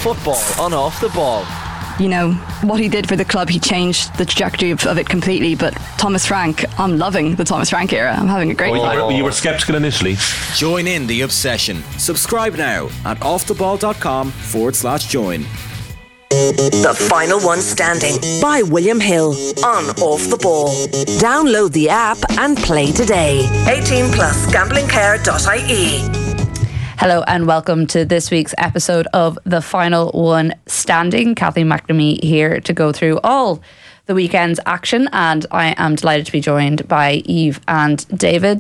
Football on Off the Ball. You know, what he did for the club, he changed the trajectory of it completely. But Thomas Frank, I'm loving the Thomas Frank era. I'm having a great time. You were sceptical initially. Join in the obsession. Subscribe now at offtheball.com/join. The Final One Standing by William Hill on Off the Ball. Download the app and play today. 18 plus gamblingcare.ie. Hello and welcome to this week's episode of The Final One Standing. Kathleen McNamee here to go through all the weekend's action, and I am delighted to be joined by Eve and David.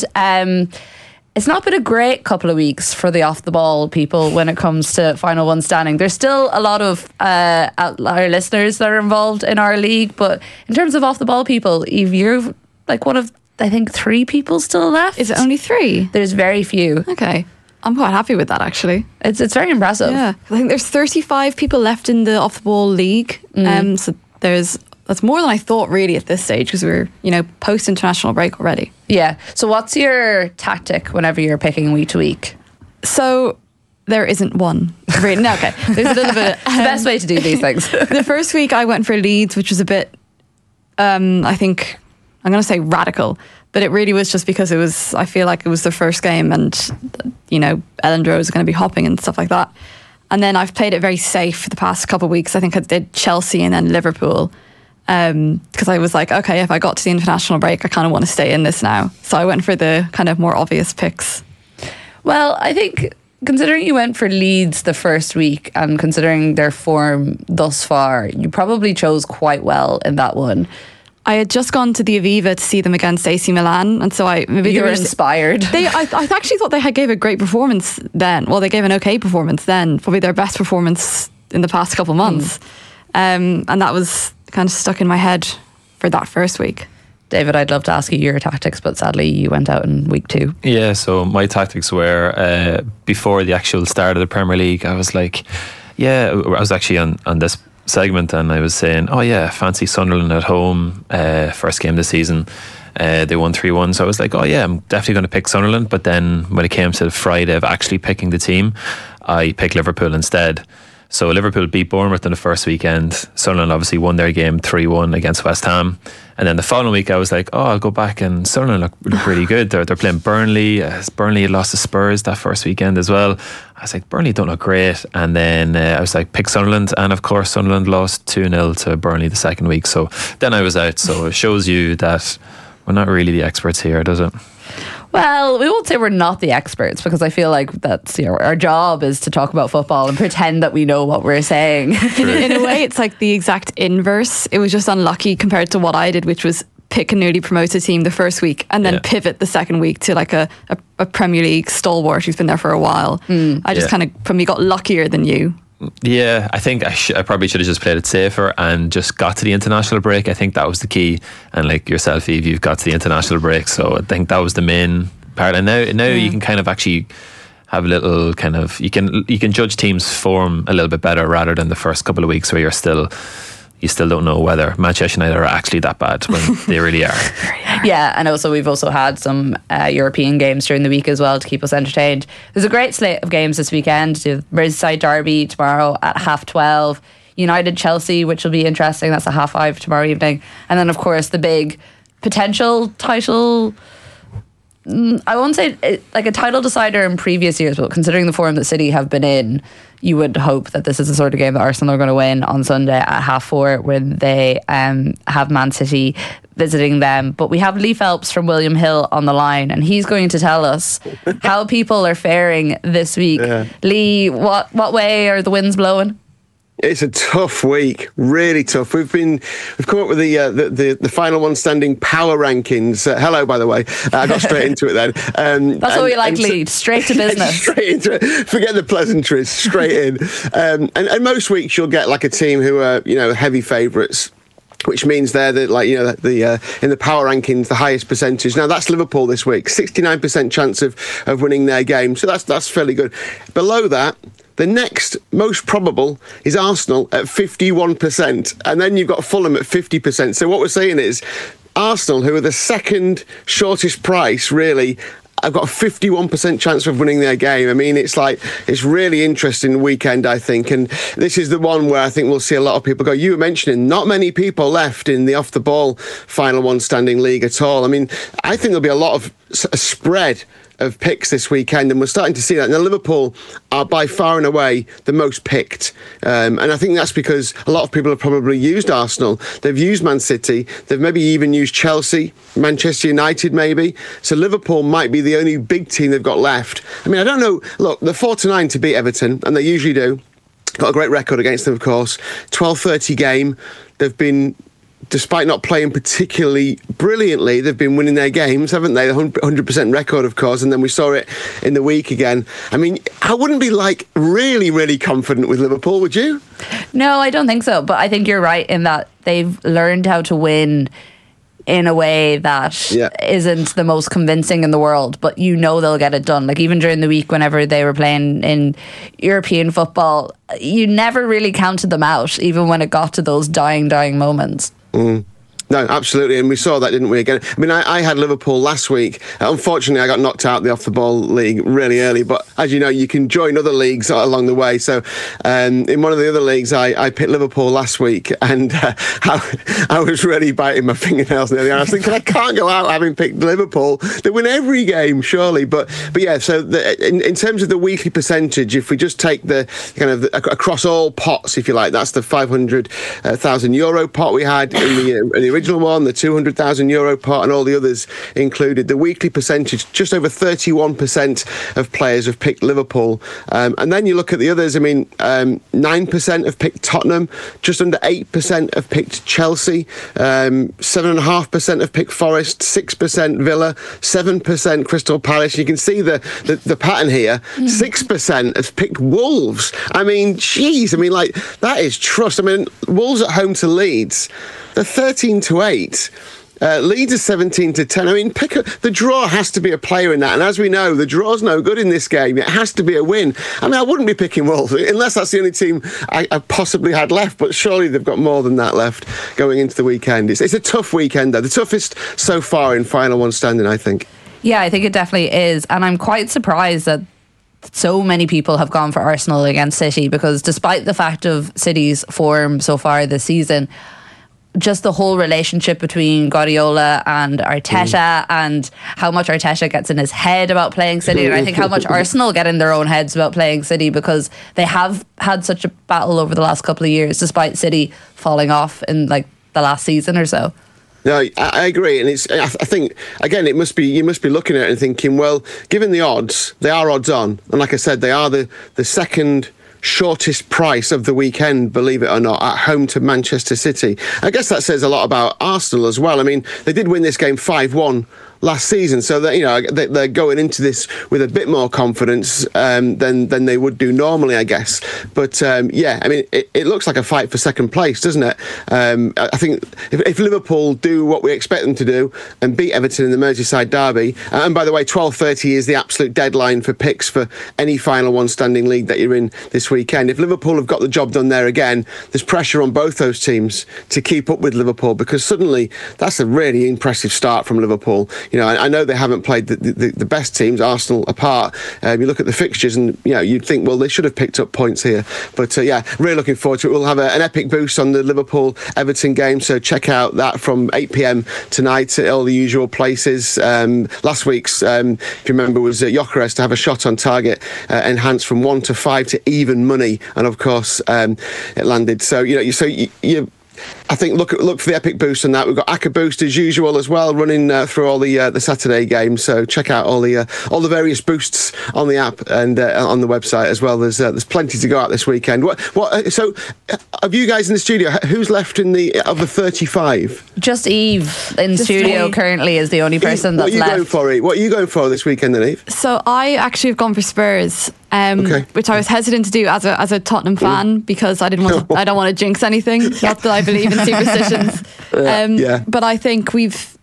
It's not been a great couple of weeks for the Off the Ball people when it comes to Final One Standing. There's still a lot of our listeners that are involved in our league, but in terms of Off the Ball people, Eve, you're like one of, I think, 3 people still left. Is it only 3? There's very few. Okay. I'm quite happy with that, actually. It's very impressive. Yeah, I think there's 35 people left in the Off the Ball league. So that's more than I thought, really, at this stage, because we're, post international break already. Yeah. So what's your tactic whenever you're picking week to week? So there isn't one. Really. No, okay. There's a little bit. The best way to do these things. The first week I went for Leeds, which was a bit, I think, I'm going to say radical. But it really was just because I feel like it was the first game and, Ellendro is going to be hopping and stuff like that. And then I've played it very safe for the past couple of weeks. I think I did Chelsea and then Liverpool. Because I was like, okay, if I got to the international break, I kind of want to stay in this now. So I went for the kind of more obvious picks. Well, I think considering you went for Leeds the first week and considering their form thus far, you probably chose quite well in that one. I had just gone to the Aviva to see them against AC Milan, and so you were inspired. I actually thought they gave a great performance then. Well, they gave an okay performance then, probably their best performance in the past couple of months. And that was kind of stuck in my head for that first week. David, I'd love to ask you your tactics, but sadly you went out in week 2. Yeah, so my tactics were before the actual start of the Premier League, I was like, I was actually on this segment and I was saying, fancy Sunderland at home, first game of the season. They won 3-1, so I was like, I'm definitely going to pick Sunderland. But then when it came to the Friday of actually picking the team, I picked Liverpool instead. So Liverpool beat Bournemouth in the first weekend. Sunderland obviously won their game 3-1 against West Ham. And then the following week I was like, I'll go back, and Sunderland look really good. They're playing Burnley. Burnley had lost to Spurs that first weekend as well. I was like, Burnley don't look great. And then I was like, pick Sunderland. And of course Sunderland lost 2-0 to Burnley the second week. So then I was out. So it shows you that we're not really the experts here, does it? Well, we won't say we're not the experts, because I feel like that's our job is to talk about football and pretend that we know what we're saying. In a way, it's like the exact inverse. It was just unlucky compared to what I did, which was pick a newly promoted team the first week and then pivot the second week to like a Premier League stalwart who's been there for a while. I just kind of probably got luckier than you. Yeah, I think I probably should have just played it safer and just got to the international break. I think that was the key. And like yourself, Eve, you've got to the international break, so I think that was the main part. And now you can kind of actually have a little kind of you can judge teams' form a little bit better rather than the first couple of weeks where you still don't know whether Manchester United are actually that bad when they really are. Yeah, and also we've also had some European games during the week as well to keep us entertained. There's a great slate of games this weekend. The Merseyside Derby tomorrow at 12:30. United Chelsea, which will be interesting. That's at 5:30 tomorrow evening. And then of course the big potential title, I won't say like a title decider in previous years, but considering the form that City have been in, you would hope that this is the sort of game that Arsenal are going to win on Sunday at 4:30 when they have Man City visiting them. But we have Lee Phelps from William Hill on the line, and he's going to tell us how people are faring this week. Lee, what way are the winds blowing? It's a tough week, really tough. We've come up with the Final One Standing power rankings. Hello, by the way. I got straight into it then. That's what we like, Lee. Straight to business. Straight into it. Forget the pleasantries. Straight in. And most weeks you'll get like a team who are heavy favourites, which means they're in the power rankings the highest percentage. Now that's Liverpool this week, 69% chance of winning their game, so that's fairly good. Below that, the next most probable is Arsenal at 51%, and then you've got Fulham at 50%. So what we're saying is Arsenal, who are the second shortest price really I've got a 51% chance of winning their game. I mean, it's really interesting weekend, I think. And this is the one where I think we'll see a lot of people go. You were mentioning not many people left in the Off the Ball final one standing league at all. I mean, I think there'll be a lot of a spread of picks this weekend, and we're starting to see that. Now, Liverpool are by far and away the most picked, and I think that's because a lot of people have probably used Arsenal, they've used Man City, they've maybe even used Chelsea, Manchester United maybe, so Liverpool might be the only big team they've got left. I mean, I don't know, look, they're 4-9 to beat Everton, and they usually do. Got a great record against them, of course. 12:30 game, they've been, despite not playing particularly brilliantly, they've been winning their games, haven't they? The 100% record, of course, and then we saw it in the week again. I mean, I wouldn't be really, really confident with Liverpool, would you? No, I don't think so. But I think you're right in that they've learned how to win in a way that isn't the most convincing in the world, but they'll get it done. Like, even during the week, whenever they were playing in European football, you never really counted them out, even when it got to those dying moments. No, absolutely, and we saw that, didn't we, again? I mean, I had Liverpool last week. Unfortunately, I got knocked out of the Off the Ball league really early, but as you know, you can join other leagues along the way. So in one of the other leagues, I picked Liverpool last week, and I was really biting my fingernails near the end. I was thinking, I can't go out having picked Liverpool. They win every game, surely. But yeah, so in terms of the weekly percentage, if we just take the kind of across all pots, if you like, that's the €500,000 pot we had in the original one, the €200,000 pot, and all the others included. The weekly percentage, just over 31% of players have picked Liverpool. And then you look at the others, I mean, 9% have picked Tottenham, just under 8% have picked Chelsea, 7.5% have picked Forest, 6% Villa, 7% Crystal Palace. You can see the pattern here. 6% have picked Wolves. I mean, geez, that is trust. I mean, Wolves at home to Leeds, they're 13-8. Leeds are 17-10. I mean, the draw has to be a player in that. And as we know, the draw's no good in this game. It has to be a win. I mean, I wouldn't be picking Wolves unless that's the only team I possibly had left. But surely they've got more than that left going into the weekend. It's a tough weekend, though. The toughest so far in final one standing, I think. Yeah, I think it definitely is. And I'm quite surprised that so many people have gone for Arsenal against City, because despite the fact of City's form so far this season, just the whole relationship between Guardiola and Arteta, and how much Arteta gets in his head about playing City, and I think how much Arsenal get in their own heads about playing City, because they have had such a battle over the last couple of years, despite City falling off in the last season or so. No, I agree, and I think again, you must be looking at it and thinking, well, given the odds, they are odds on, and like I said, they are the second shortest price of the weekend, believe it or not, at home to Manchester City. I guess that says a lot about Arsenal as well. I mean, they did win this game 5-1 last season, so that they're going into this with a bit more confidence than they would do normally, I guess. But I mean, it looks like a fight for second place, doesn't it? I think if Liverpool do what we expect them to do and beat Everton in the Merseyside derby, and by the way, 12:30 is the absolute deadline for picks for any final one standing league that you're in this weekend. If Liverpool have got the job done there again, there's pressure on both those teams to keep up with Liverpool, because suddenly that's a really impressive start from Liverpool. You know, I know they haven't played the best teams, Arsenal apart. You look at the fixtures and, you'd think, well, they should have picked up points here. But, really looking forward to it. We'll have an epic boost on the Liverpool-Everton game, so check out that from 8 p.m. tonight at all the usual places. Last week's, if you remember, was Gyökeres to have a shot on target enhanced from 1 to 5 to even money. And, of course, it landed. So, you I think look for the epic boost on that. We've got Aka Boost as usual as well, running through all the Saturday games. So check out all the various boosts on the app and on the website as well. There's plenty to go out this weekend. So of you guys in the studio, who's left of the 35? Just Eve in studio currently is the only person that's left. What are you going for this weekend then, Eve? So I actually have gone for Spurs. Which I was hesitant to do as a Tottenham fan, because I don't want to jinx anything. Not that I believe in superstitions. But I think we've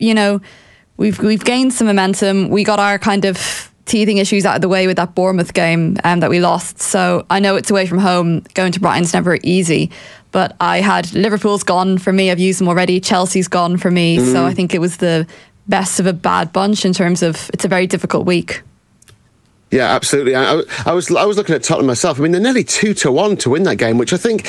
gained some momentum. We got our kind of teething issues out of the way with that Bournemouth game that we lost. So I know it's away from home. Going to Brighton's never easy. But I had Liverpool's gone for me. I've used them already. Chelsea's gone for me. So I think it was the best of a bad bunch in terms of it's a very difficult week. Yeah, absolutely. I was looking at Tottenham myself. I mean, they're nearly 2-1 to win that game, which I think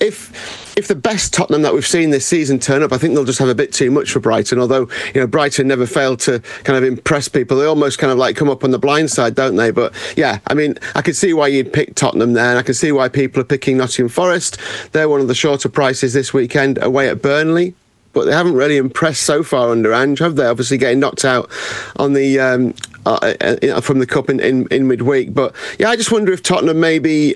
if the best Tottenham that we've seen this season turn up, I think they'll just have a bit too much for Brighton. Although, Brighton never failed to kind of impress people. They almost kind of like come up on the blind side, don't they? But yeah, I mean, I can see why you'd pick Tottenham there, and I can see why people are picking Nottingham Forest. They're one of the shorter prices this weekend away at Burnley. But they haven't really impressed so far under Ange, have they? Obviously getting knocked out on the from the cup in midweek. But yeah, I just wonder if Tottenham maybe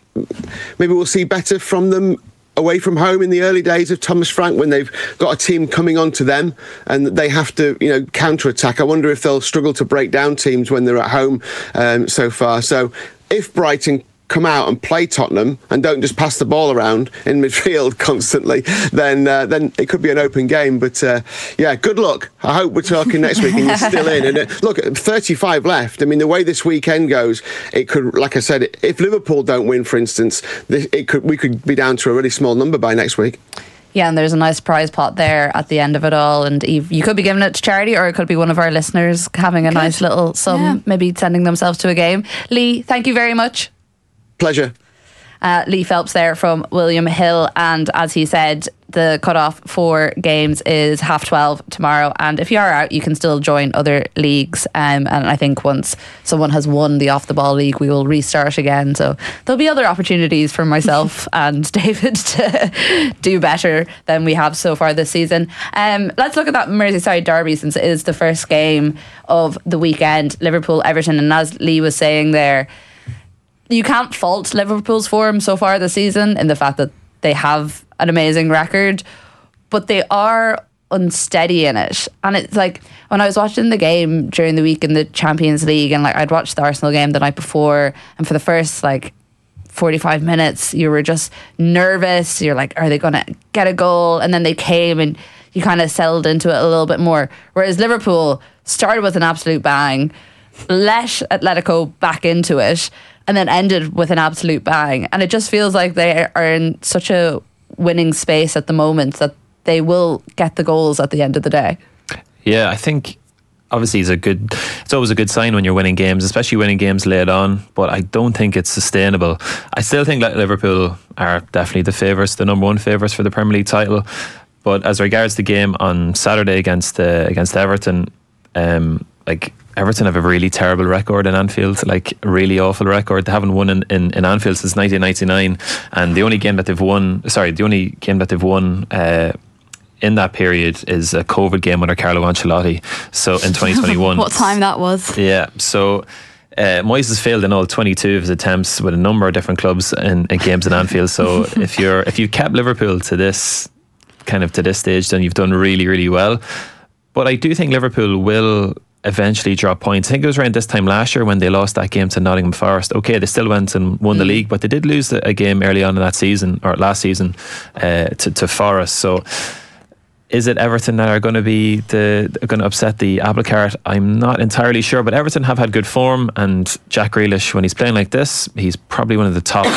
we'll see better from them away from home in the early days of Thomas Frank, when they've got a team coming onto them and they have to counter-attack. I wonder if they'll struggle to break down teams when they're at home so far. So if Brighton come out and play Tottenham and don't just pass the ball around in midfield constantly, then it could be an open game. But yeah, good luck. I hope we're talking next week and you're still in. And look, 35 left. I mean, the way this weekend goes, it could, like I said, if Liverpool don't win, for instance, we could be down to a really small number by next week. Yeah, and there's a nice prize pot there at the end of it all. And Eve, you could be giving it to charity, or it could be one of our listeners having a nice little sum, maybe sending themselves to a game. Lee, thank you very much. Pleasure. Lee Phelps there from William Hill, and as he said, the cutoff for games is 12:30 tomorrow, and if you are out you can still join other leagues, and I think once someone has won the Off the Ball League we will restart again, so there'll be other opportunities for myself and David to do better than we have so far this season. Let's look at that Merseyside derby, since it is the first game of the weekend, Liverpool Everton, and as Lee was saying there, you can't fault Liverpool's form so far this season in the fact that they have an amazing record, but they are unsteady in it. And it's like, when I was watching the game during the week in the Champions League, and like I'd watched the Arsenal game the night before, and for the first 45 minutes you were just nervous. You're like, are they going to get a goal? And then they came and you kind of settled into it a little bit more. Whereas Liverpool started with an absolute bang, let Atletico back into it, and then ended with an absolute bang. And it just feels like they are in such a winning space at the moment that they will get the goals at the end of the day. Yeah, I think obviously it's always a good sign when you're winning games, especially winning games late on, but I don't think it's sustainable. I still think that Liverpool are definitely the favourites, the number one favourites for the Premier League title. But as regards the game on Saturday against Everton, Everton have a really terrible record in Anfield, a really awful record. They haven't won in Anfield since 1999, and the only game that they've won in that period is a COVID game under Carlo Ancelotti. So in 2021. What time that was? Yeah. So Moyes has failed in all 22 of his attempts with a number of different clubs in games in Anfield. So if you've kept Liverpool to this stage, then you've done really, really well. But I do think Liverpool will eventually drop points. I think it was around this time last year when they lost that game to Nottingham Forest. Okay, they still went and won the league, but they did lose a game early on in that season, or last season, to Forest. So is it Everton that are going to upset the apple cart? I'm not entirely sure, but Everton have had good form, and Jack Grealish, when he's playing like this, he's probably one of the top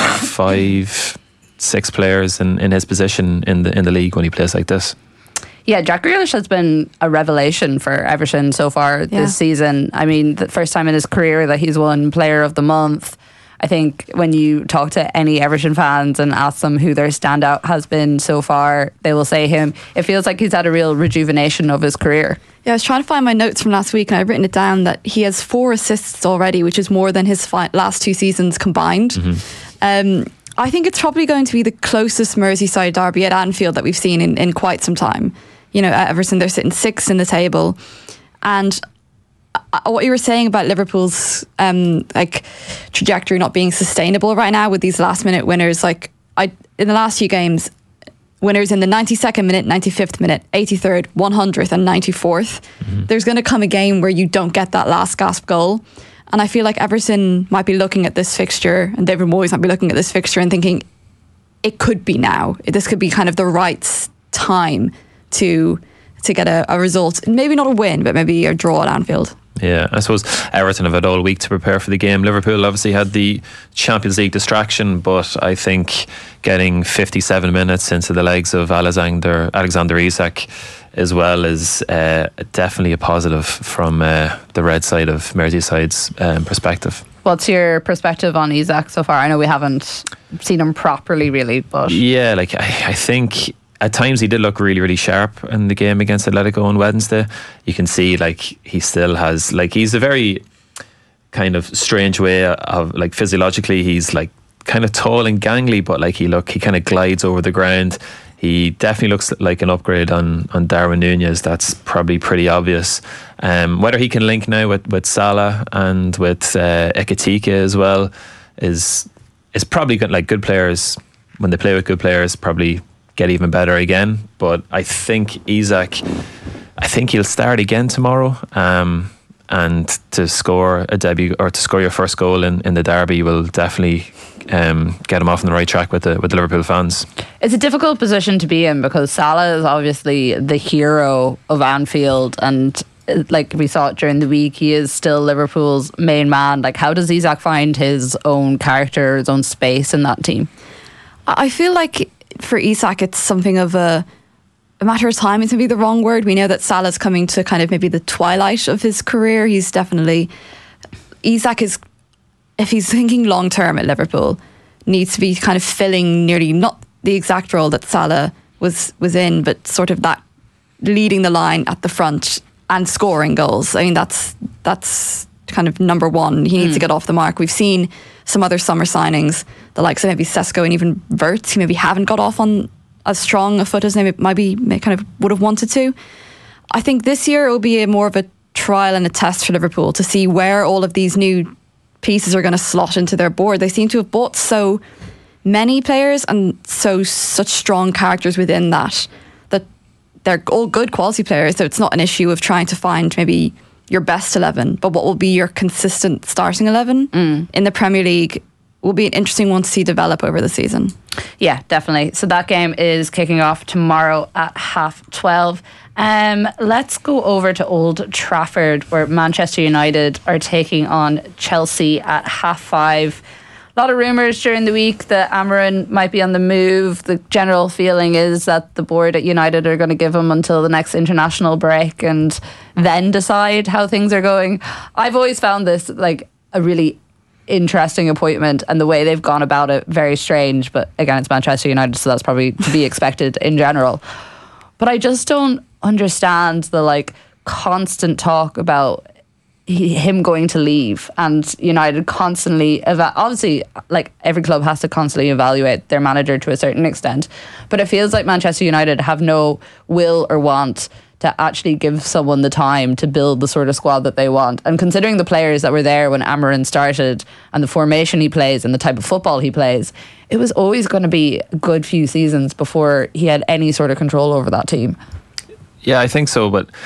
5-6 players in his position in the league when he plays like this. Yeah, Jack Grealish has been a revelation for Everton so far this season. I mean, the first time in his career that he's won Player of the Month. I think when you talk to any Everton fans and ask them who their standout has been so far, they will say him. It feels like he's had a real rejuvenation of his career. Yeah, I was trying to find my notes from last week, and I've written it down that he has 4 assists already, which is more than his last 2 seasons combined. Mm-hmm. I think it's probably going to be the closest Merseyside derby at Anfield that we've seen in quite some time. At Everton, they're sitting 6th in the table. And what you were saying about Liverpool's trajectory not being sustainable right now with these last minute winners, in the last few games, winners in the 92nd minute, 95th minute, 83rd, 100th and 94th. Mm-hmm. There's going to come a game where you don't get that last gasp goal. And I feel like Everton might be looking at this fixture, and David Moyes might be looking at this fixture and thinking, it could be now. This could be kind of the right time to get a result. Maybe not a win, but maybe a draw at Anfield. Yeah, I suppose Everton have had all week to prepare for the game. Liverpool obviously had the Champions League distraction, but I think getting 57 minutes into the legs of Alexander Isak as well is definitely a positive from the red side of Merseyside's perspective. What's your perspective on Isak so far? I know we haven't seen him properly really, but yeah, like I think at times he did look really, really sharp in the game against Atletico on Wednesday. You can see like he still has, like, he's a very kind of strange way of, like, physiologically he's like kind of tall and gangly, but like he kind of glides over the ground. He definitely looks like an upgrade on Darwin Núñez. That's probably pretty obvious. Whether he can link now with Salah and with Ekitike as well is probably good. Like, good players, when they play with good players, probably get even better again. But I think Isak, he'll start again tomorrow. And to score a debut, or to score your first goal in the derby, will definitely get him off on the right track with the Liverpool fans. It's a difficult position to be in because Salah is obviously the hero of Anfield, and like we saw it during the week, he is still Liverpool's main man. Like, how does Isak find his own character, his own space in that team? I feel like for Isak it's something of a matter of time is maybe the wrong word. We know that Salah's coming to kind of maybe the twilight of his career. He's definitely, Isak is, if he's thinking long term at Liverpool, needs to be kind of filling nearly not the exact role that Salah was in, but sort of that leading the line at the front and scoring goals. I mean, that's kind of number one. He needs to get off the mark. We've seen some other summer signings, the likes of maybe Sesko and even Wirtz, who maybe haven't got off on as strong a foot as they maybe kind of would have wanted to. I think this year it will be more of a trial and a test for Liverpool to see where all of these new pieces are going to slot into their board. They seem to have bought so many players and such strong characters within that they're all good quality players, so it's not an issue of trying to find maybe your best 11, but what will be your consistent starting 11 in the Premier League will be an interesting one to see develop over the season. Yeah, definitely. So that game is kicking off tomorrow at 12:30. Let's go over to Old Trafford, where Manchester United are taking on Chelsea at 5:30. A lot of rumours during the week that Amarin might be on the move. The general feeling is that the board at United are going to give him until the next international break and then decide how things are going. I've always found this like a really interesting appointment, and the way they've gone about it very strange, but again, it's Manchester United, so that's probably to be expected in general. But I just don't understand the like constant talk about him going to leave and United constantly obviously, like, every club has to constantly evaluate their manager to a certain extent, but it feels like Manchester United have no will or want to actually give someone the time to build the sort of squad that they want. And considering the players that were there when Amarin started and the formation he plays and the type of football he plays, it was always going to be a good few seasons before he had any sort of control over that team. Yeah, I think so, but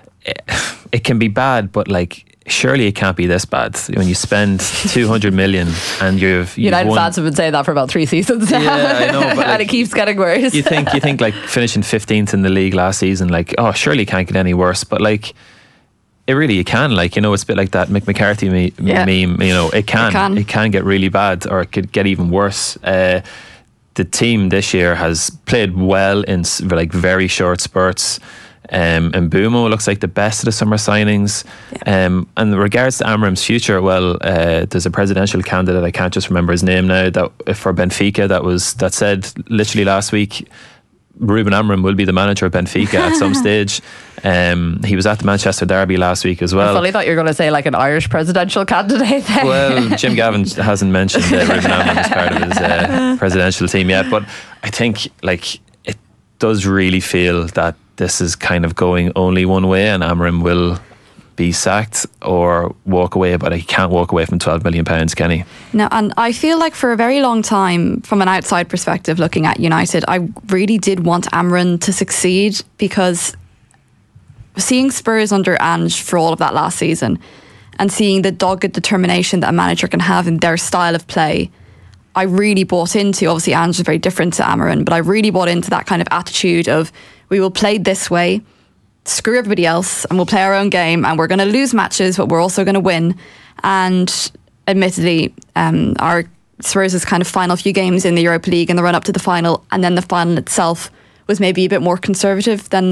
it can be bad, but like, surely it can't be this bad when you spend 200 million and you've United fans have been saying that for about 3 seasons now. Yeah, I know, but like, and it keeps getting worse. You think like finishing 15th in the league last season, like, oh, surely it can't get any worse, but like, it really, it can, like, you know, it's a bit like that Mick McCarthy meme, you know, it can get really bad, or it could get even worse. The team this year has played well in like very short spurts. And Mbeumo looks like the best of the summer signings. And in regards to Amarim's future, well, there's a presidential candidate, I can't just remember his name now, that for Benfica that said literally last week Ruben Amorim will be the manager of Benfica at some stage. He was at the Manchester derby last week as well. I fully thought you were going to say like an Irish presidential candidate there. Well, Jim Gavin hasn't mentioned Ruben Amorim as part of his presidential team yet, but I think like it does really feel that this is kind of going only one way, and Amorim will be sacked or walk away, but he can't walk away from £12 million, can he? No, and I feel like for a very long time, from an outside perspective looking at United, I really did want Amarim to succeed, because seeing Spurs under Ange for all of that last season and seeing the dogged determination that a manager can have in their style of play, I really bought into. Obviously Ange is very different to Amarim, but I really bought into that kind of attitude of, we will play this way, screw everybody else, and we'll play our own game, and we're going to lose matches, but we're also going to win. And admittedly, our Spurs' kind of final few games in the Europa League and the run up to the final, and then the final itself, was maybe a bit more conservative than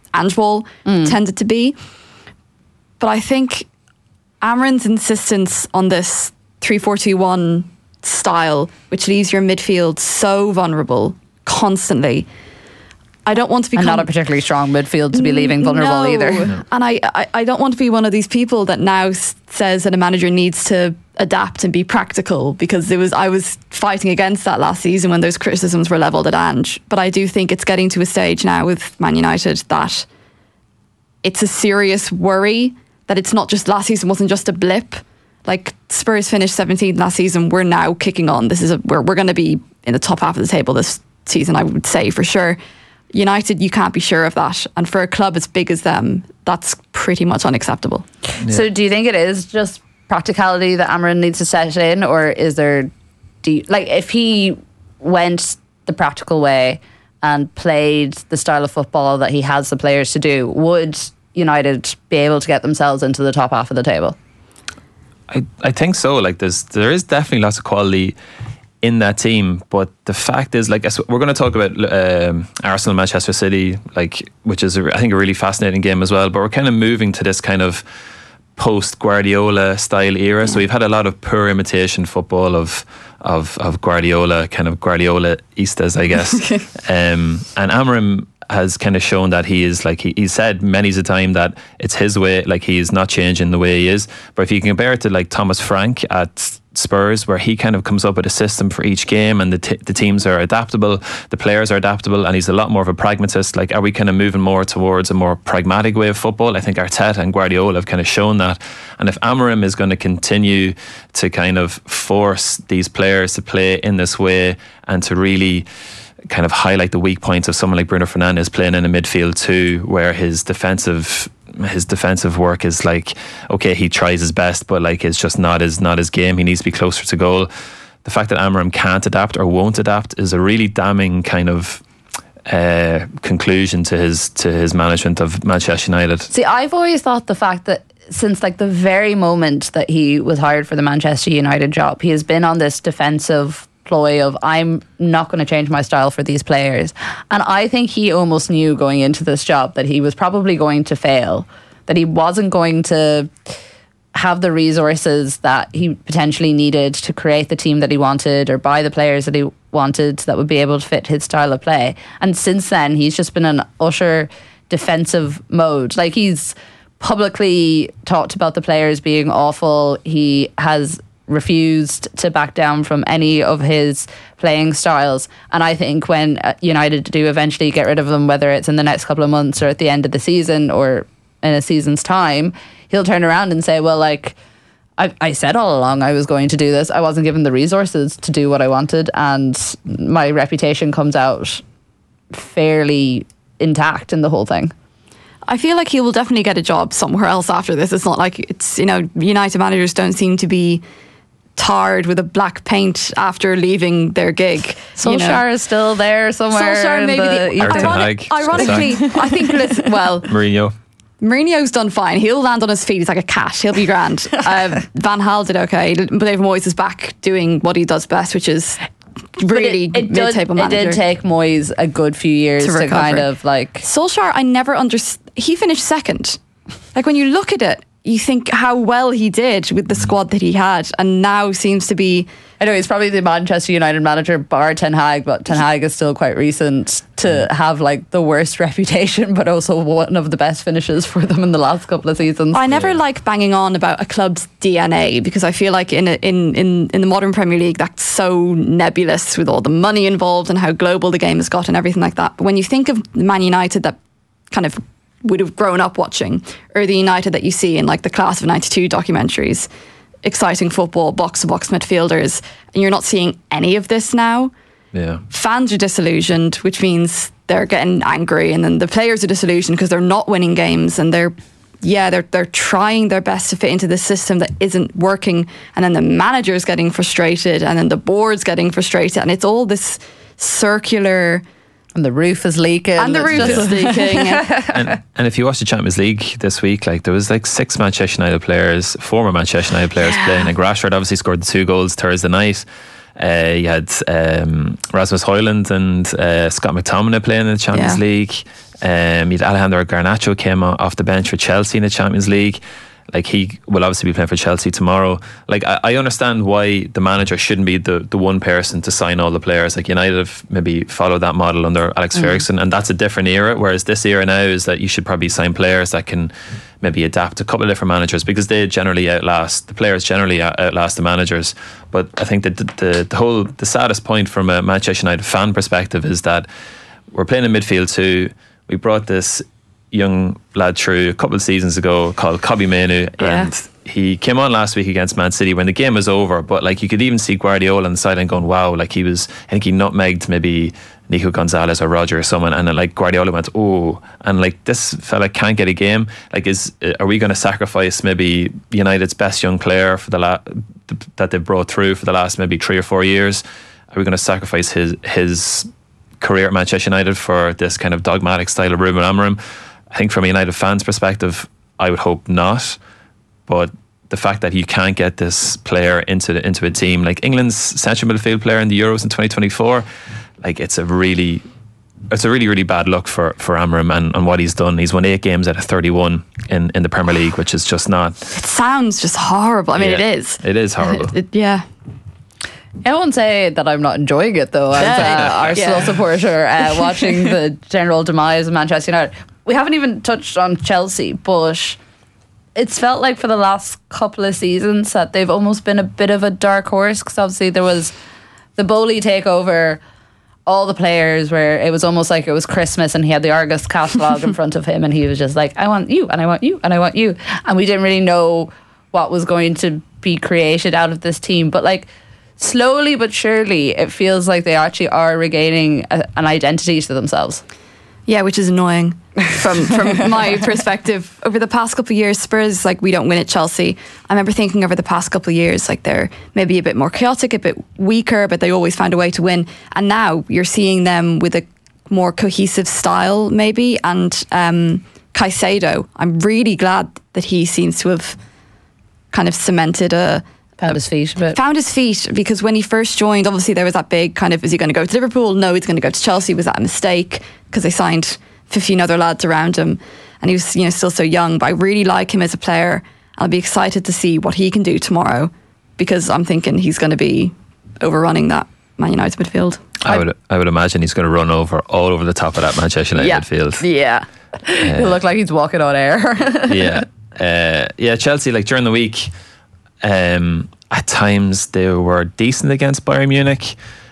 Ange Ball tended to be. But I think Amarin's insistence on this 3-4-2-1 style, which leaves your midfield so vulnerable constantly. I don't want to become... And not a particularly strong midfield to be leaving vulnerable either. No. And I don't want to be one of these people that now says that a manager needs to adapt and be practical, because I was fighting against that last season when those criticisms were levelled at Ange. But I do think it's getting to a stage now with Man United that it's a serious worry that it's not just, last season wasn't just a blip. Like, Spurs finished 17th last season. We're now kicking on. We're going to be in the top half of the table this season, I would say, for sure. United, you can't be sure of that. And for a club as big as them, that's pretty much unacceptable. Yeah. So do you think it is just practicality that Amarin needs to set in, or is there... if he went the practical way and played the style of football that he has the players to do, would United be able to get themselves into the top half of the table? I think so. Like, there is definitely lots of quality in that team, but the fact is, like, we're going to talk about Arsenal, Manchester City, like, which is I think a really fascinating game as well. But we're kind of moving to this kind of post Guardiola style era. Yeah. So we've had a lot of poor imitation football of Guardiola, kind of Guardiola-istas, I guess. And Amarim has kind of shown that he is, like, he said many's a time that it's his way, like, he is not changing the way he is. But if you compare it to, like, Thomas Frank at Spurs, where he kind of comes up with a system for each game, and the teams are adaptable, the players are adaptable, and he's a lot more of a pragmatist. Like, are we kind of moving more towards a more pragmatic way of football? I think Arteta and Guardiola have kind of shown that. And if Amarim is going to continue to kind of force these players to play in this way and to really kind of highlight the weak points of someone like Bruno Fernandes playing in a midfield too, where his defensive work is, like, okay, he tries his best, but, like, it's just not his game. He needs to be closer to goal. The fact that Amarim can't adapt or won't adapt is a really damning kind of conclusion to his management of Manchester United. See, I've always thought the fact that since, like, the very moment that he was hired for the Manchester United job, he has been on this defensive ploy of, I'm not going to change my style for these players. And I think he almost knew going into this job that he was probably going to fail, that he wasn't going to have the resources that he potentially needed to create the team that he wanted or buy the players that he wanted that would be able to fit his style of play. And since then, he's just been in utter defensive mode. Like, he's publicly talked about the players being awful. He has refused to back down from any of his playing styles. And I think when United do eventually get rid of them, whether it's in the next couple of months or at the end of the season or in a season's time, he'll turn around and say, well, like, I said all along I was going to do this. I wasn't given the resources to do what I wanted, and my reputation comes out fairly intact in the whole thing. I feel like he will definitely get a job somewhere else after this. It's not like it's, United managers don't seem to be tarred with a black paint after leaving their gig. Solskjaer is still there somewhere. Solskjaer, maybe ironically, I think, Mourinho's done fine. He'll land on his feet. He's like a cat. He'll be grand. Van Gaal did okay. David Moyes is back doing what he does best, which is really mid-table manager. It did take Moyes a good few years to kind of, like... Solskjaer, I never understood. He finished second. Like, when you look at it, you think how well he did with the squad that he had, and now seems to be... I know he's probably the Manchester United manager bar Ten Hag, but Ten Hag is still quite recent to have, like, the worst reputation, but also one of the best finishes for them in the last couple of seasons. I never like banging on about a club's DNA, because I feel like in the modern Premier League that's so nebulous with all the money involved and how global the game has got and everything like that. But when you think of Man United that kind of would have grown up watching, or the United that you see in, like, the Class of 92 documentaries, exciting football, box-to-box midfielders, and you're not seeing any of this now. Yeah. Fans are disillusioned, which means they're getting angry, and then the players are disillusioned because they're not winning games, and they're trying their best to fit into the system that isn't working, and then the manager's getting frustrated, and then the board's getting frustrated, and it's all this circular... And the roof is leaking. And if you watch the Champions League this week, like, there was like 6 former Manchester United players playing. Like, Rashford obviously scored the 2 goals Thursday night. You had Rasmus Højlund and Scott McTominay playing in the Champions League. You had Alejandro Garnacho came off the bench for Chelsea in the Champions League. Like, he will obviously be playing for Chelsea tomorrow. Like, I understand why the manager shouldn't be the one person to sign all the players. Like, United have maybe followed that model under Alex Ferguson, and that's a different era. Whereas this era now is that you should probably sign players that can maybe adapt to a couple of different managers, because the players generally outlast the managers. But I think that the saddest point from a Manchester United fan perspective is that we're playing in midfield too. We brought this young lad through a couple of seasons ago called Kobbie Mainoo, and he came on last week against Man City when the game was over, but like, you could even see Guardiola on the sideline going, wow, like, I think he nutmegged maybe Nico Gonzalez or Roger or someone, and then like Guardiola went, oh, and like, this fella can't get a game. Like, are we going to sacrifice maybe United's best young player for that they've brought through for the last maybe 3 or 4 years? Are we going to sacrifice his career at Manchester United for this kind of dogmatic style of Ruben Amorim? I think from a United fans' perspective, I would hope not. But the fact that you can't get this player into a team, like England's central midfield player in the Euros in 2024, like, it's a really bad look for Amorim and what he's done. He's won 8 games out of 31 in the Premier League, which is just not. It sounds just horrible. I mean, it is. It is horrible. I won't say that I'm not enjoying it, though, as an Arsenal supporter, watching the general demise of Manchester United. We haven't even touched on Chelsea, but it's felt like for the last couple of seasons that they've almost been a bit of a dark horse, because obviously there was the Bowley takeover, all the players, where it was almost like it was Christmas and he had the Argos catalogue in front of him and he was just like, I want you and I want you and I want you. And we didn't really know what was going to be created out of this team. But like, slowly but surely, it feels like they actually are regaining an identity to themselves. Yeah, which is annoying from my perspective. Over the past couple of years, Spurs, like, we don't win at Chelsea. I remember thinking over the past couple of years, like, they're maybe a bit more chaotic, a bit weaker, but they always find a way to win. And now you're seeing them with a more cohesive style, maybe. And Caicedo, I'm really glad that he seems to have kind of cemented Found his feet a bit. Found his feet, because when he first joined, obviously there was that big kind of, is he going to go to Liverpool? No, he's going to go to Chelsea. Was that a mistake? Because they signed 15 other lads around him and he was, still so young. But I really like him as a player. I'll be excited to see what he can do tomorrow, because I'm thinking he's going to be overrunning that Man United midfield. I would imagine he's going to run all over the top of that Manchester United midfield. Yeah. He'll look like he's walking on air. Chelsea, like, during the week, at times they were decent against Bayern Munich.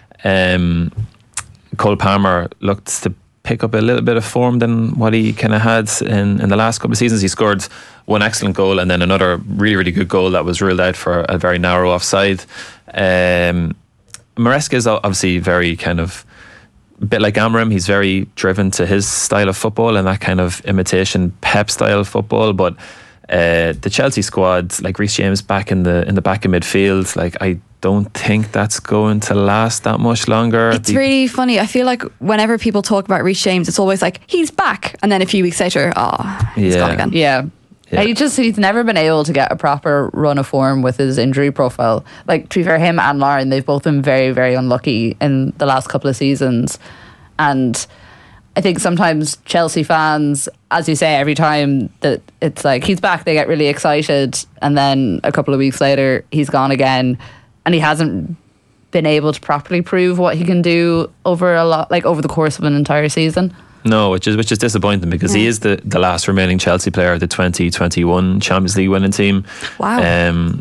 Cole Palmer looked to pick up a little bit of form than what he kind of had in the last couple of seasons. He scored one excellent goal and then another really, really good goal that was ruled out for a very narrow offside. Maresca is obviously very kind of a bit like Amorim. He's very driven to his style of football and that kind of imitation Pep style of football, but the Chelsea squad, like Reece James back in the back of midfield, like, I don't think that's going to last that much longer. It's really funny. I feel like whenever people talk about Reece James, it's always like, he's back, and then a few weeks later, he's gone again. Yeah. He's never been able to get a proper run of form with his injury profile. Like, to be fair, him and Lauren, they've both been very, very unlucky in the last couple of seasons. And I think sometimes Chelsea fans, as you say, every time that it's like, he's back, they get really excited, and then a couple of weeks later he's gone again, and he hasn't been able to properly prove what he can do over the course of an entire season. No, which is disappointing, because he is the last remaining Chelsea player of the 2021 Champions League winning team. Wow. And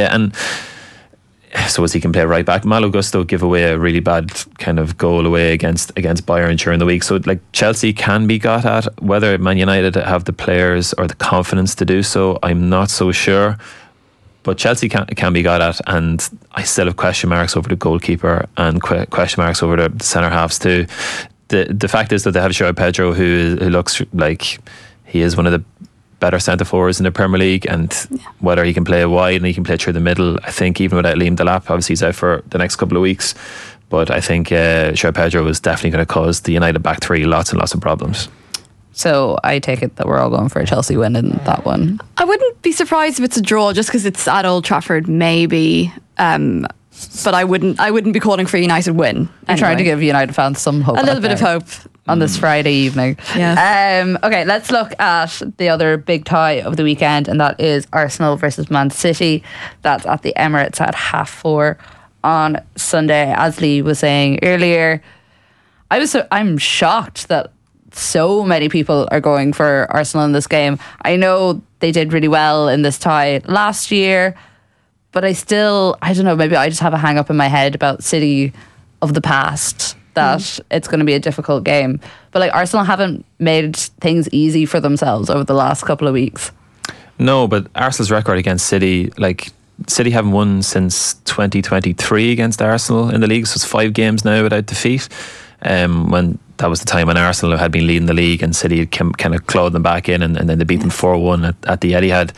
so as he can play right back. Malo Gusto give away a really bad kind of goal away against Bayern during the week. So like, Chelsea can be got at. Whether Man United have the players or the confidence to do so, I'm not so sure. But Chelsea can be got at, and I still have question marks over the goalkeeper and question marks over the centre halves too. The fact is that they have João Pedro, who looks like he is one of the better centre forwards in the Premier League, and whether he can play wide and he can play through the middle, I think even without Liam Delap, obviously he's out for the next couple of weeks, but I think João Pedro is definitely going to cause the United back three lots and lots of problems. So I take it that we're all going for a Chelsea win in that one. I wouldn't be surprised if it's a draw, just because it's at Old Trafford, maybe. but I wouldn't be calling for a United win. I'm trying to anyway. give United fans some hope. A little out bit of there hope. on this Friday evening. Yeah. Okay, let's look at the other big tie of the weekend, and that is Arsenal versus Man City. That's at the Emirates at 4:30 on Sunday. As Lee was saying earlier, I'm shocked that so many people are going for Arsenal in this game. I know they did really well in this tie last year, but I don't know, maybe I just have a hang up in my head about City of the past, that it's going to be a difficult game. But like, Arsenal haven't made things easy for themselves over the last couple of weeks. No, but Arsenal's record against City, like, City haven't won since 2023 against Arsenal in the league, so it's 5 games now without defeat. When that was the time when Arsenal had been leading the league and City had kind of clawed them back in, and then they beat them 4-1 at the Etihad.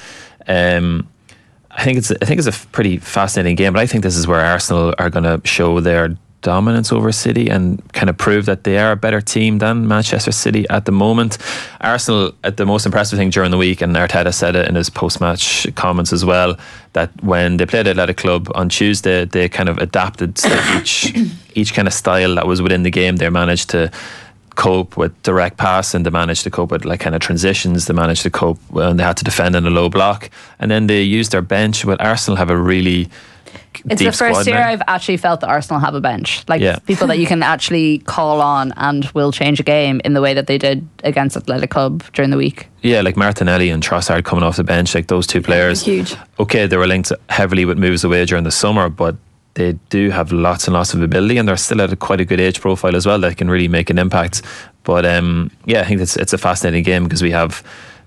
I think it's a pretty fascinating game, but I think this is where Arsenal are going to show their dominance over City and kind of prove that they are a better team than Manchester City at the moment. Arsenal, the most impressive thing during the week, and Arteta said it in his post-match comments as well, that when they played Athletic Club on Tuesday, they kind of adapted to each kind of style that was within the game. They managed to cope with direct pass, and they managed to cope with like kind of transitions. They managed to cope when they had to defend in a low block, and then they used their bench. But Arsenal have a really It's deep the first squad year now. I've actually felt that Arsenal have a bench, like Yeah. people that you can actually call on and will change a game in the way that they did against Athletic Club during the week. Yeah, like Martinelli and Trossard coming off the bench, like those two players. Huge. Okay, they were linked heavily with moves away during the summer, but they do have lots and lots of ability, and they're still at quite a good age profile as well that can really make an impact. But yeah, I think it's a fascinating game because we have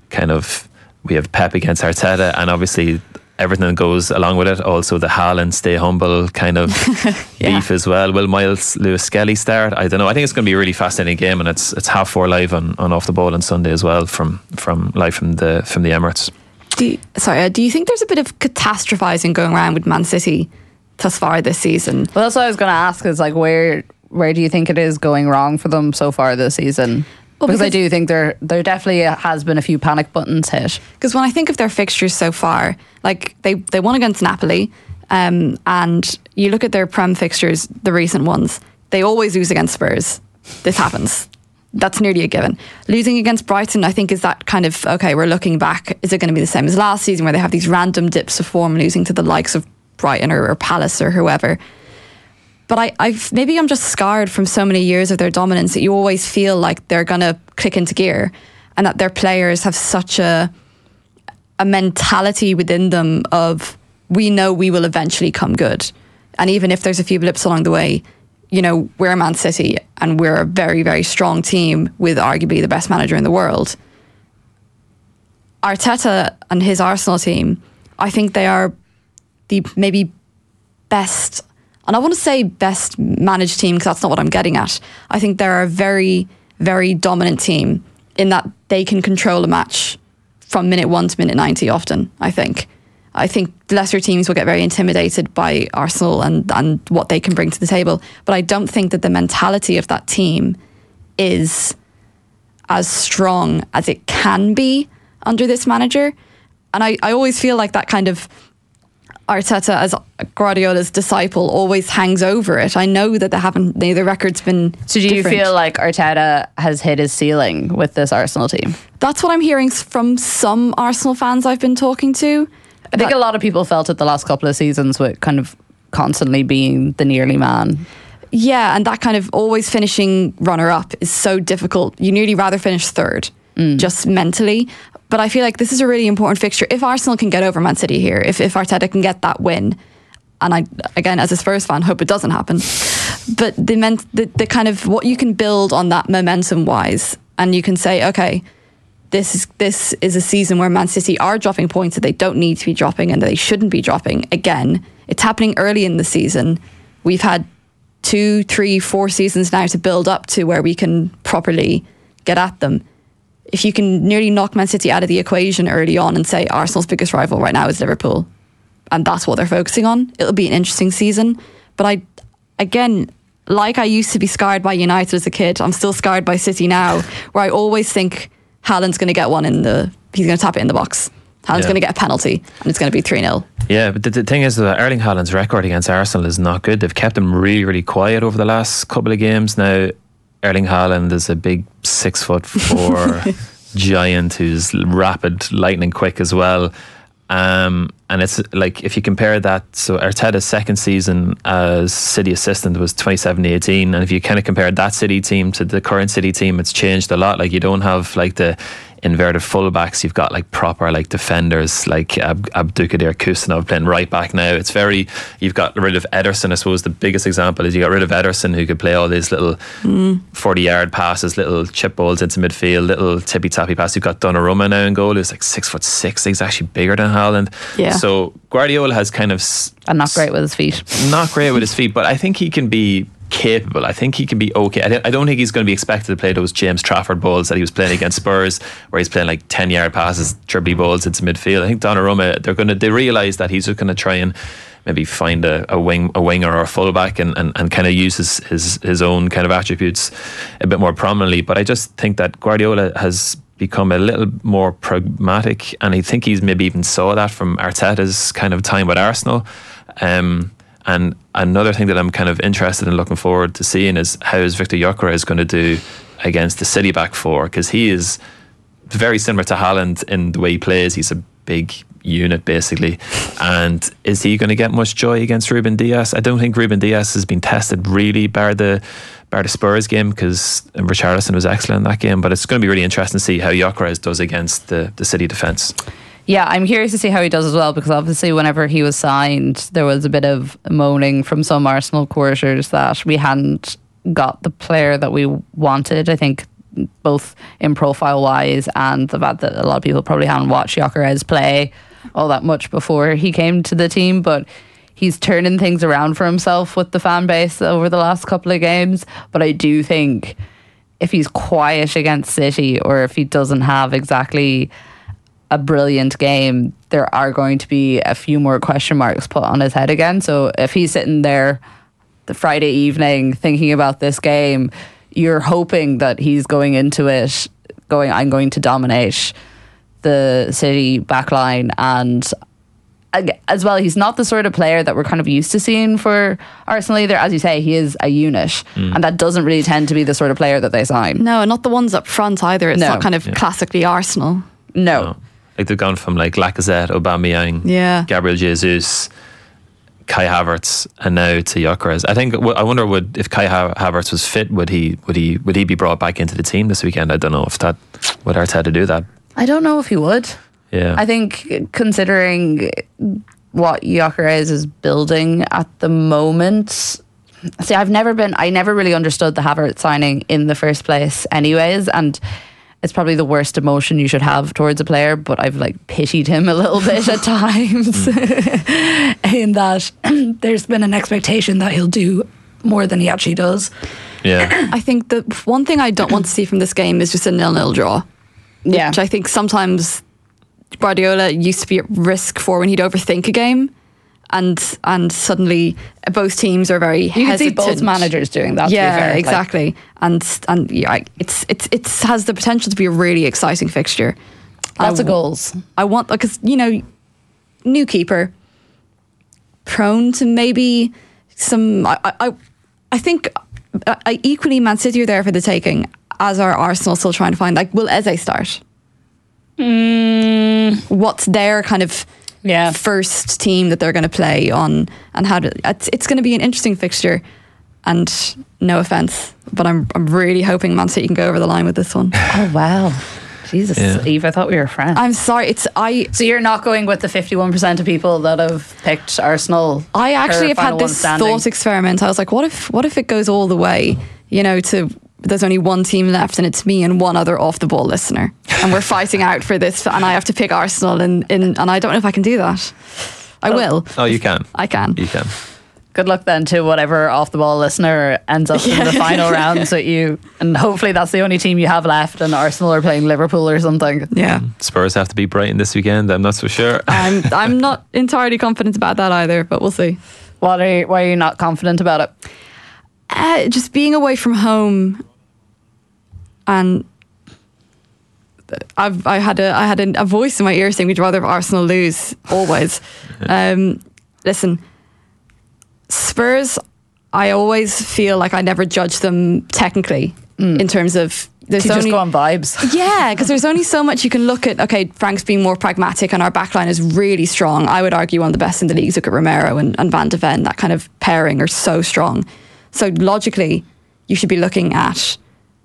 Pep against Arteta, and obviously everything that goes along with it. Also the Haaland stay humble kind of beef as well. Will Miles Lewis Skelly start? I don't know. I think it's going to be a really fascinating game, and it's 4:30 live on Off the Ball on Sunday as well from live from the Emirates. Do you think there's a bit of catastrophizing going around with Man City thus far this season? Well, that's what I was going to ask, is like, where do you think it is going wrong for them so far this season? Well, because I because- do think there definitely has been a few panic buttons hit. Because when I think of their fixtures so far, like they won against Napoli, and you look at their Prem fixtures, the recent ones, they always lose against Spurs. This happens. That's nearly a given. Losing against Brighton, I think, is that kind of, okay, we're looking back, is it going to be the same as last season where they have these random dips of form, losing to the likes of Brighton or Palace or whoever? But maybe I'm just scarred from so many years of their dominance that you always feel like they're going to click into gear, and that their players have such a mentality within them of, we know we will eventually come good. And even if there's a few blips along the way, you know, we're Man City and we're a very, very strong team with arguably the best manager in the world. Arteta and his Arsenal team, I think they are the maybe best, and I want to say best managed team because that's not what I'm getting at. I think they're a very, very dominant team in that they can control a match from minute 1 to minute 90 often, I think. I think lesser teams will get very intimidated by Arsenal and what they can bring to the table. But I don't think that the mentality of that team is as strong as it can be under this manager. And I always feel like that kind of Arteta as Guardiola's disciple always hangs over it. I know that the record's been So do you different. feel like Arteta has hit his ceiling with this Arsenal team? That's what I'm hearing from some Arsenal fans I've been talking to. I think a lot of people felt it the last couple of seasons with kind of constantly being the nearly man. Yeah, and that kind of always finishing runner-up is so difficult. You nearly rather finish third, just mentally. But I feel like this is a really important fixture. If Arsenal can get over Man City here, if Arteta can get that win, and I, again, as a Spurs fan, hope it doesn't happen. But the kind of what you can build on that momentum-wise, and you can say, okay, this is a season where Man City are dropping points that they don't need to be dropping and that they shouldn't be dropping. Again, it's happening early in the season. We've had 2, 3, 4 seasons now to build up to where we can properly get at them. If you can nearly knock Man City out of the equation early on and say Arsenal's biggest rival right now is Liverpool, and that's what they're focusing on, it'll be an interesting season. But again, like I used to be scarred by United as a kid, I'm still scarred by City now, where I always think Haaland's going to get one he's going to tap it in the box. Haaland's going to get a penalty and it's going to be 3-0. Yeah, but the thing is that Erling Haaland's record against Arsenal is not good. They've kept him really, really quiet over the last couple of games. Now, Erling Haaland is a big 6'4" giant who's rapid, lightning quick as well. And it's like, if you compare that, so Arteta's second season as City assistant was 2017-18, and if you kind of compare that City team to the current City team, it's changed a lot. Like, you don't have like the inverted fullbacks, you've got like proper like defenders like Abdulkadir Kusanov playing right back now. It's very, you've got rid of Ederson. I suppose the biggest example is you got rid of Ederson, who could play all these little 40-yard passes, little chip balls into midfield, little tippy-tappy passes. You've got Donnarumma now in goal, who's like 6'6". He's actually bigger than Haaland. Yeah. So Guardiola has kind of And not great with his feet. Not great with his feet, but I think he can be capable. I think he can be okay. I don't think he's going to be expected to play those James Trafford balls that he was playing against Spurs, where he's playing like 10-yard passes, dribbly balls into midfield. I think Donnarumma, they realise that he's just going to try and maybe find a winger or a fullback and kind of use his own kind of attributes a bit more prominently. But I just think that Guardiola has become a little more pragmatic, and I think he's maybe even saw that from Arteta's kind of time with Arsenal. And another thing that I'm kind of interested in looking forward to seeing is how is Victor Gyökeres going to do against the City back four, because he is very similar to Haaland in the way he plays. He's a big unit basically, and is he going to get much joy against Ruben Dias? I don't think Ruben Dias has been tested really bar the Spurs game, because Richarlison was excellent in that game, but it's going to be really interesting to see how Gyökeres does against the City defence. Yeah, I'm curious to see how he does as well, because obviously whenever he was signed, there was a bit of moaning from some Arsenal quarters that we hadn't got the player that we wanted. I think both in profile wise, and the fact that a lot of people probably haven't watched Gyökeres play all that much before he came to the team, but he's turning things around for himself with the fan base over the last couple of games. But I do think if he's quiet against City, or if he doesn't have exactly a brilliant game, there are going to be a few more question marks put on his head again. So if he's sitting there the Friday evening thinking about this game, you're hoping that he's going into it going, I'm going to dominate the City backline. And as well, he's not the sort of player that we're kind of used to seeing for Arsenal either. As you say, he is a unit, and that doesn't really tend to be the sort of player that they sign. No, not the ones up front either. It's not kind of classically Arsenal. No. Like, they've gone from like Lacazette, Aubameyang, Gabriel Jesus, Kai Havertz, and now to Gyökeres. I wonder if Kai Havertz was fit, would he be brought back into the team this weekend? I don't know if that would Arteta do that. I don't know if he would. Yeah, I think considering what Gyökeres is building at the moment. See, I never really understood the Havertz signing in the first place, anyways, and it's probably the worst emotion you should have towards a player, but I've like pitied him a little bit at times in that there's been an expectation that he'll do more than he actually does. Yeah. I think the one thing I don't want to see from this game is just a 0-0 draw. Yeah. Which I think sometimes Guardiola used to be at risk for when he'd overthink a game, and suddenly both teams are very hesitant. You can see both managers doing that. Yeah, to be fair. exactly. And yeah, it has the potential to be a really exciting fixture. Lots of goals. I want, because new keeper, prone to maybe some. I think equally Man City are there for the taking, as are Arsenal still trying to find, like, will Eze start? What's their kind of first team that they're going to play on, and how it's going to be an interesting fixture. And no offense, but I'm really hoping Man City can go over the line with this one. Oh wow, Jesus, Eve, I thought we were friends. I'm sorry, So you're not going with the 51% of people that have picked Arsenal? I actually have had this thought experiment. I was like, what if it goes all the way, to there's only one team left and it's me and one other off the ball listener, and we're fighting out for this, and I have to pick Arsenal, and I don't know if I can do that. I will. Oh, you can. I can. You can. Good luck then to whatever off the ball listener ends up in the final rounds with you, and hopefully that's the only team you have left, and Arsenal are playing Liverpool or something. Yeah. Spurs have to beat Brighton this weekend. I'm not so sure. I'm not entirely confident about that either, but we'll see. Why are you not confident about it? Just being away from home, and I had a voice in my ear saying we'd rather Arsenal lose always. Listen, Spurs, I always feel like I never judge them technically in terms of. You just go on vibes. Yeah, because there's only so much you can look at. Okay, Frank's being more pragmatic and our backline is really strong. I would argue one of the best in the league. Look at Romero and Van de Ven. That kind of pairing are so strong. So logically, you should be looking at,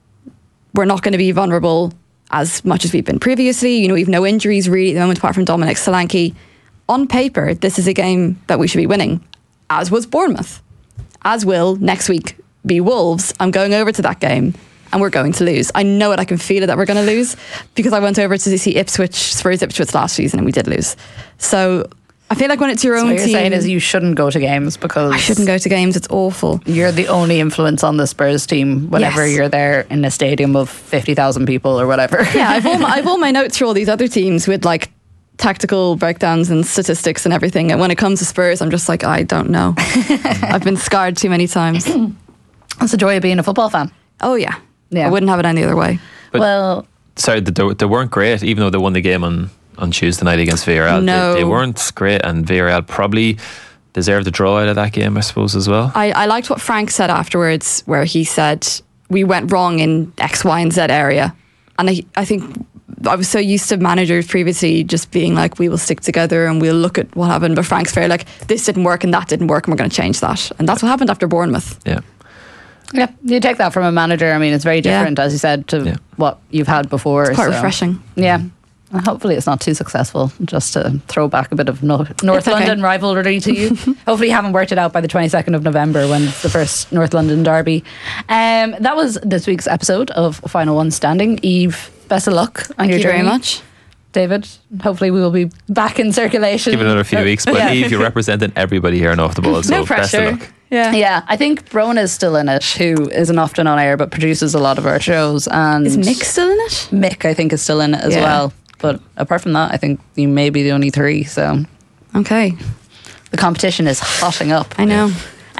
we're not going to be vulnerable as much as we've been previously. You know, we've no injuries really at the moment apart from Dominic Solanke. On paper, this is a game that we should be winning, as was Bournemouth. As will next week be Wolves. I'm going over to that game and we're going to lose. I know it, I can feel it that we're going to lose because I went over to see Spurs Ipswich last season and we did lose. So I feel like when it's your own team... What you're saying is you shouldn't go to games because... I shouldn't go to games, it's awful. You're the only influence on the Spurs team whenever you're there in a stadium of 50,000 people or whatever. Yeah, I've all my notes for all these other teams with like tactical breakdowns and statistics and everything. And when it comes to Spurs, I'm just like, I don't know. I've been scarred too many times. That's the joy of being a football fan. Oh yeah. I wouldn't have it any other way. But well, sorry, they weren't great, even though they won the game on Tuesday night against Villarreal. No. They weren't great, and Villarreal probably deserved a draw out of that game, I suppose, as well. I liked what Frank said afterwards, where he said, we went wrong in X, Y and Z area. And I think I was so used to managers previously just being like, we will stick together and we'll look at what happened. But Frank's very like, this didn't work and that didn't work and we're going to change that. And that's what happened after Bournemouth. Yeah. Yeah, you take that from a manager. I mean, it's very different, as you said, to what you've had before. It's quite refreshing. Yeah. And hopefully it's not too successful, just to throw back a bit of North London rivalry to you. Hopefully you haven't worked it out by the 22nd of November when it's the first North London derby. That was this week's episode of Final One Standing. Eve, best of luck on your journey. Thank you very much. David, hopefully we will be back in circulation. Give it another few weeks. But Eve, you're representing everybody here on Off the Ball, so no pressure. Best of luck. Yeah, I think Brona is still in it, who isn't often on air but produces a lot of our shows. And is Mick still in it? Mick, I think, is still in it as well. But apart from that, I think you may be the only three. So, okay, the competition is hotting up. I know.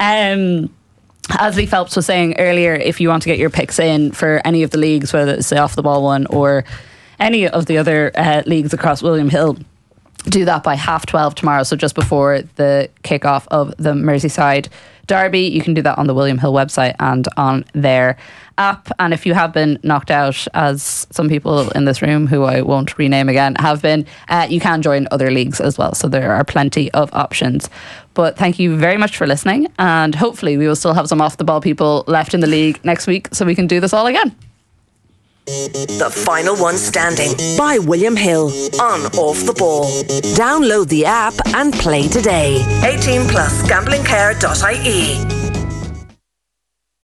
As Lee Phelps was saying earlier, if you want to get your picks in for any of the leagues, whether it's the Off the Ball one or any of the other leagues across William Hill, do that by 12:30 tomorrow, so just before the kickoff of the Merseyside derby. You can do that on the William Hill website and on their app. And if you have been knocked out, as some people in this room, who I won't rename again, have been, you can join other leagues as well, so there are plenty of options. But thank you very much for listening, and hopefully we will still have some Off the Ball people left in the league next week so we can do this all again. The Final One Standing by William Hill on Off the Ball. Download the app and play today. 18+, gamblingcare.ie.